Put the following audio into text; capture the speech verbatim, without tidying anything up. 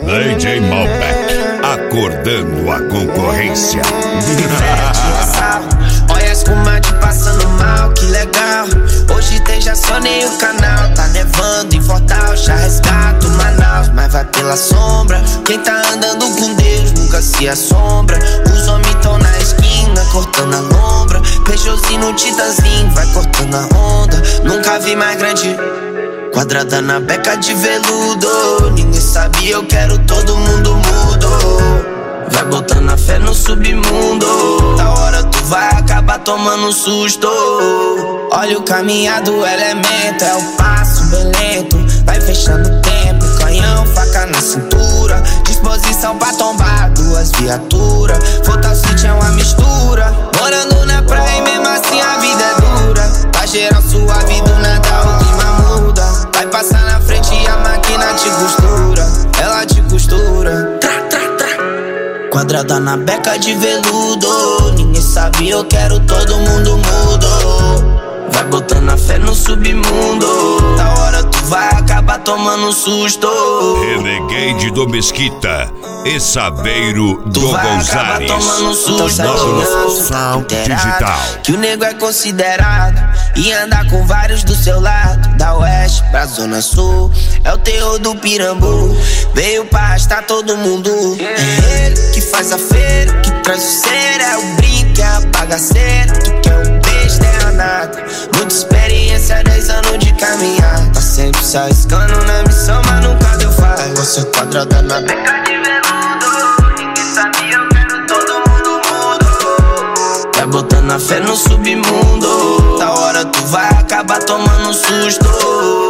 D J Malbec, acordando a concorrência. Olha a espumante passando mal, que legal. Hoje tem já sonei o canal. Tá nevando em Fortal, já resgato Manaus. Mas vai pela sombra, quem tá andando com Deus nunca se assombra. Os homens tão na esquina, cortando a lombra. Peixozinho no titãzinho, vai cortando a onda. Nunca vi mais grande, quadrada na beca de veludo. Ninguém sabia, eu quero todo mundo mudo. Vai botando a fé no submundo. Da hora tu vai acabar tomando um susto. Olha o caminhado, elemento. É o passo bem lento. Vai fechando o tempo, canhão, faca na cintura. Disposição pra tombar duas viaturas. Fortal City é uma mistura. Morando na praia e mesmo assim a vida é dura. Tá geral suave, do nada o clima muda. Vai passar na frente e a máquina te costura. Ela te costura. Quadrada na beca de veludo. Ninguém sabe, eu quero todo mundo mudo. Vai botando a fé no submundo. Da hora tu vai acabar tomando um susto. Renegade do Mesquita e Saveiro do Gonzales. Tomando um susto. Nosso som digital. Que o nego é considerado e anda com vários do seu lado. Da oeste pra zona sul, é o terror do Pirambu. Veio pra arrastar todo mundo. É ele que faz a feira, que traz o ser. É o brinco, é a bagaceira. Tu quer o beijo, terra nada. Muita experiência, dez anos de caminhar. Tá sempre se arriscando na missão, mas nunca deu falha. Você quadrada na beca de veludo. Ninguém sabia, eu quero todo mundo mudo. Vai botando a fé no submundo. Da hora tu vai acabar tomando um susto.